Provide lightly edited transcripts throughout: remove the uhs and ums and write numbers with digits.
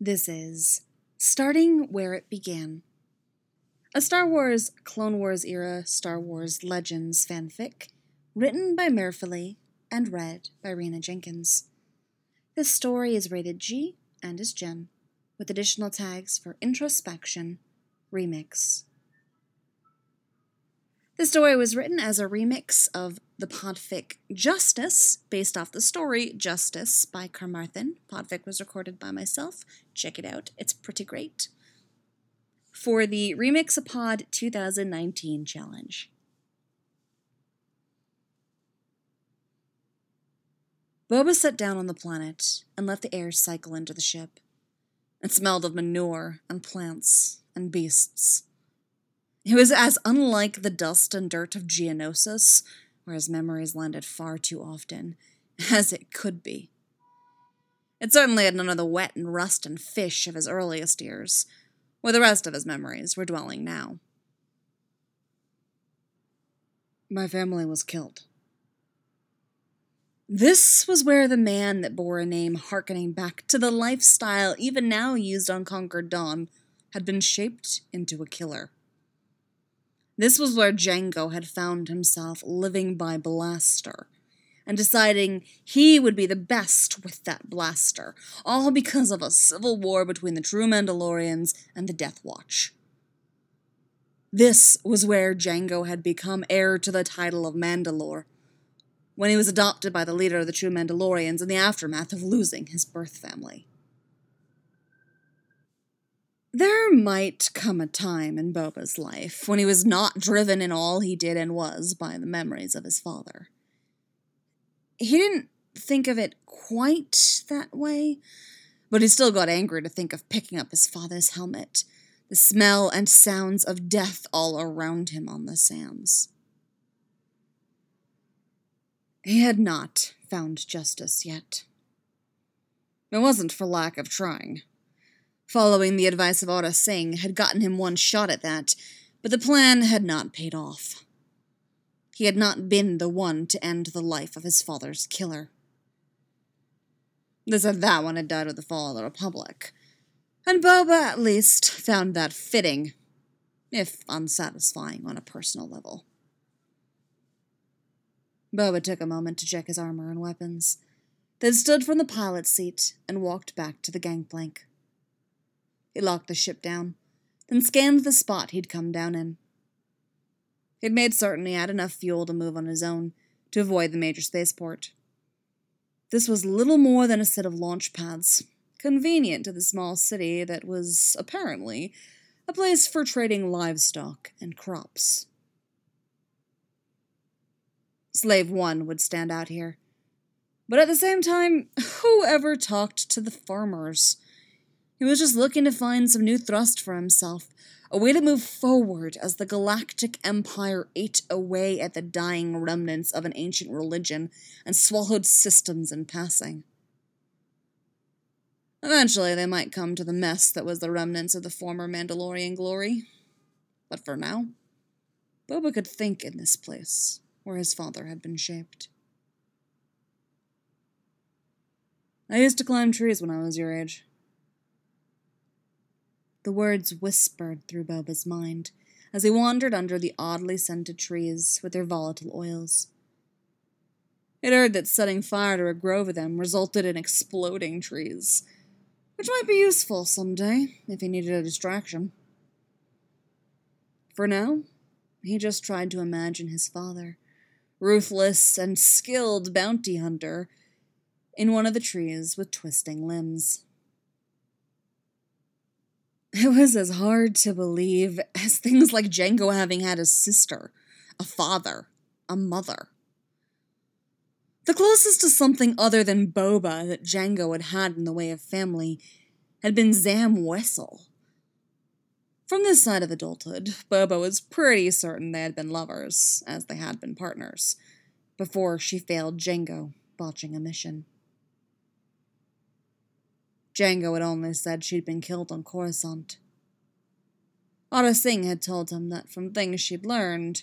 This is Starting Where It Began, a Star Wars Clone Wars era Star Wars Legends fanfic written by Merfily and read by Rena Jenkins. This story is rated G and is Gen, with additional tags for introspection, remix. The story was written as a remix of the podfic Justice, based off the story Justice by Carmarthen. Podfic was recorded by myself. Check it out, it's pretty great. For the Remix-a-Pod 2019 challenge. Boba sat down on the planet and let the air cycle into the ship. It smelled of manure and plants and beasts. It was as unlike the dust and dirt of Geonosis, where his memories landed far too often, as it could be. It certainly had none of the wet and rust and fish of his earliest years, where the rest of his memories were dwelling now. My family was killed. This was where the man that bore a name harkening back to the lifestyle even now used on Conquered Dawn had been shaped into a killer. This was where Jango had found himself living by blaster, and deciding he would be the best with that blaster, all because of a civil war between the true Mandalorians and the Death Watch. This was where Jango had become heir to the title of Mandalore, when he was adopted by the leader of the true Mandalorians in the aftermath of losing his birth family. There might come a time in Boba's life when he was not driven in all he did and was by the memories of his father. He didn't think of it quite that way, but he still got angry to think of picking up his father's helmet, the smell and sounds of death all around him on the sands. He had not found justice yet. It wasn't for lack of trying. Following the advice of Aurra Sing had gotten him one shot at that, but the plan had not paid off. He had not been the one to end the life of his father's killer. They said that one had died with the fall of the Republic, and Boba at least found that fitting, if unsatisfying on a personal level. Boba took a moment to check his armor and weapons, then stood from the pilot's seat and walked back to the gangplank. He locked the ship down, then scanned the spot he'd come down in. He'd made certain he had enough fuel to move on his own to avoid the major spaceport. This was little more than a set of launch pads, convenient to the small city that was, apparently, a place for trading livestock and crops. Slave 1 would stand out here. But at the same time, whoever talked to the farmers? He was just looking to find some new thrust for himself, a way to move forward as the Galactic Empire ate away at the dying remnants of an ancient religion and swallowed systems in passing. Eventually, they might come to the mess that was the remnants of the former Mandalorian glory. But for now, Boba could think in this place where his father had been shaped. I used to climb trees when I was your age. The words whispered through Boba's mind as he wandered under the oddly scented trees with their volatile oils. He'd heard that setting fire to a grove of them resulted in exploding trees, which might be useful someday if he needed a distraction. For now, he just tried to imagine his father, ruthless and skilled bounty hunter, in one of the trees with twisting limbs. It was as hard to believe as things like Jango having had a sister, a father, a mother. The closest to something other than Boba that Jango had had in the way of family had been Zam Wesell. From this side of adulthood, Boba was pretty certain they had been lovers, as they had been partners, before she failed Jango, botching a mission. Jango had only said she'd been killed on Coruscant. Aurra Sing had told him that from things she'd learned,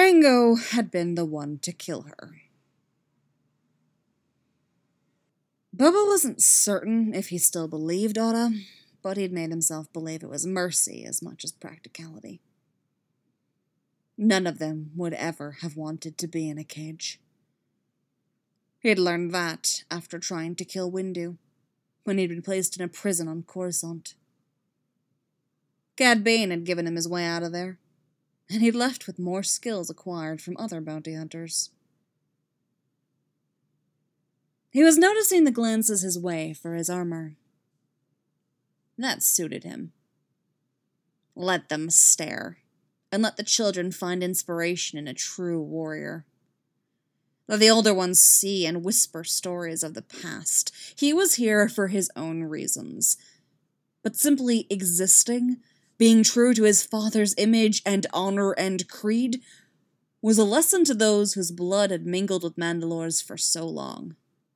Jango had been the one to kill her. Boba wasn't certain if he still believed Oda, but he'd made himself believe it was mercy as much as practicality. None of them would ever have wanted to be in a cage. He'd learned that after trying to kill Windu, when he'd been placed in a prison on Coruscant. Cad Bane had given him his way out of there, and he'd left with more skills acquired from other bounty hunters. He was noticing the glances his way for his armor. That suited him. Let them stare, and let the children find inspiration in a true warrior. Let the older ones see and whisper stories of the past. He was here for his own reasons, but simply existing, being true to his father's image and honor and creed, was a lesson to those whose blood had mingled with Mandalore's for so long.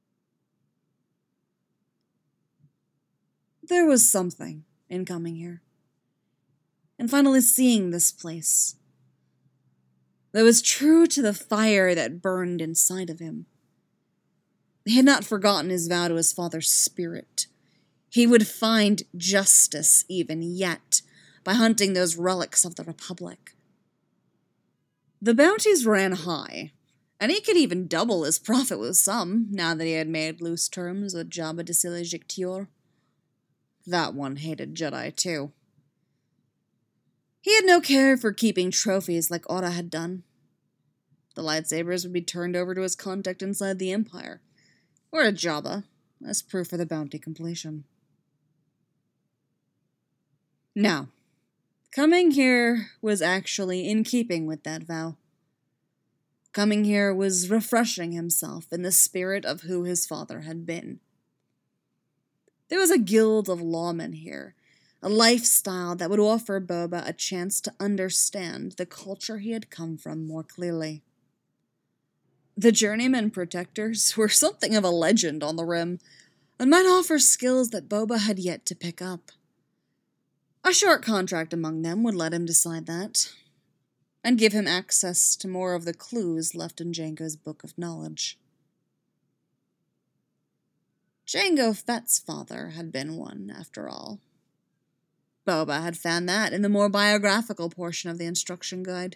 There was something in coming here, and finally seeing this place, that was true to the fire that burned inside of him. He had not forgotten his vow to his father's spirit. He would find justice even yet by hunting those relics of the Republic. The bounties ran high, and he could even double his profit with some, now that he had made loose terms with Jabba de Silejictior. That one hated Jedi, too. He had no care for keeping trophies like Oda had done. The lightsabers would be turned over to his contact inside the Empire, or to Jabba, as proof of the bounty completion. Now, coming here was actually in keeping with that vow. Coming here was refreshing himself in the spirit of who his father had been. There was a guild of lawmen here, a lifestyle that would offer Boba a chance to understand the culture he had come from more clearly. The Journeyman Protectors were something of a legend on the Rim, and might offer skills that Boba had yet to pick up. A short contract among them would let him decide that, and give him access to more of the clues left in Jango's Book of Knowledge. Jango Fett's father had been one, after all. Boba had found that in the more biographical portion of the instruction guide.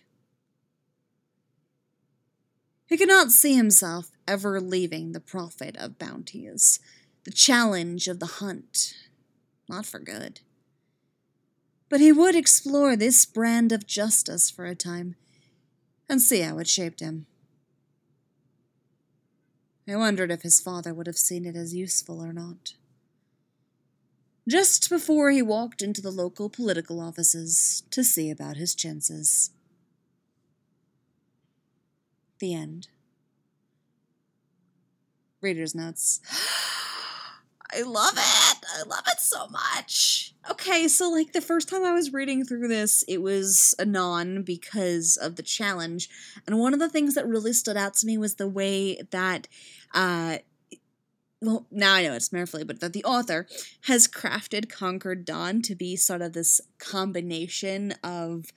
He could not see himself ever leaving the profit of bounties, the challenge of the hunt, not for good. But he would explore this brand of justice for a time, and see how it shaped him. I wondered if his father would have seen it as useful or not. Just before he walked into the local political offices to see about his chances. The end. Reader's notes. I love it! I love it so much! Okay, so the first time I was reading through this, it was anon because of the challenge, and one of the things that really stood out to me was the way that, well, now I know it's Merfolk, but that the author has crafted Conquered Dawn to be sort of this combination of,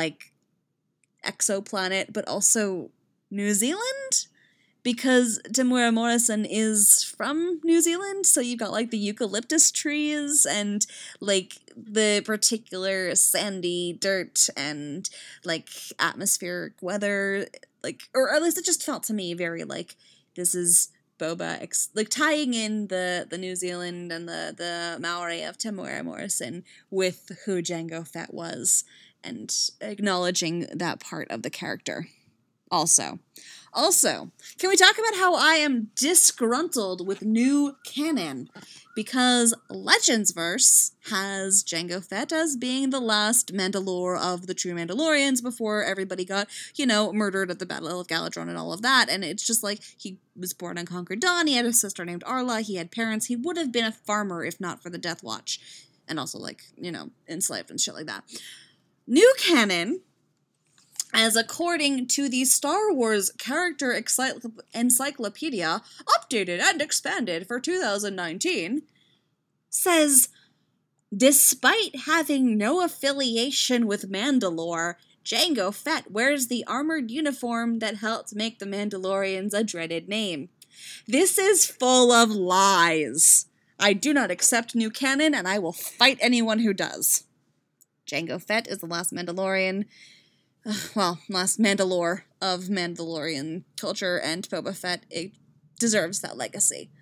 exoplanet, but also New Zealand? Because Temuera Morrison is from New Zealand, so you've got, the eucalyptus trees and, the particular sandy dirt and, atmospheric weather, or at least it just felt to me very, this is Boba, tying in the New Zealand and the Maori of Temuera Morrison with who Jango Fett was, and acknowledging that part of the character. Also, can we talk about how I am disgruntled with new canon? Because Legendsverse has Jango Fett as being the last Mandalore of the true Mandalorians before everybody got, murdered at the Battle of Galadron and all of that. And it's just he was born on Conquered Dawn, he had a sister named Arla, he had parents, he would have been a farmer if not for the Death Watch. And also, enslaved and shit like that. New canon, as according to the Star Wars Character Encyclopedia, updated and expanded for 2019, says, despite having no affiliation with Mandalore, Jango Fett wears the armored uniform that helped make the Mandalorians a dreaded name. This is full of lies. I do not accept new canon, and I will fight anyone who does. Jango Fett is the last Mandalorian, last Mandalore of Mandalorian culture, and Boba Fett deserves that legacy.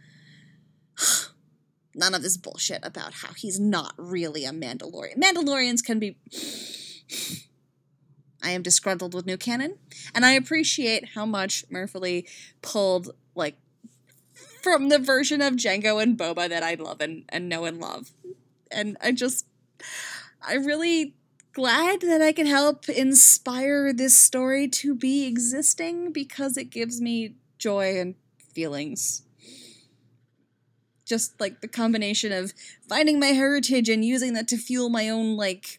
None of this bullshit about how he's not really a Mandalorian. Mandalorians can be... I am disgruntled with new canon, and I appreciate how much Murphy pulled, from the version of Jango and Boba that I love and know and love. And I'm really glad that I can help inspire this story to be existing, because it gives me joy and feelings. Just, the combination of finding my heritage and using that to fuel my own,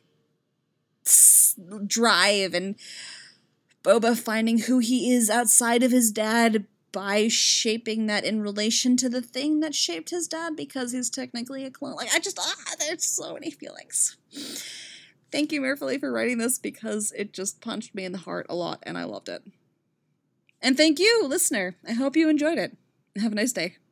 drive, and Boba finding who he is outside of his dad by shaping that in relation to the thing that shaped his dad, because he's technically a clone. There's so many feelings. Thank you, Murphy, for writing this, because it just punched me in the heart a lot, and I loved it. And thank you, listener. I hope you enjoyed it. Have a nice day.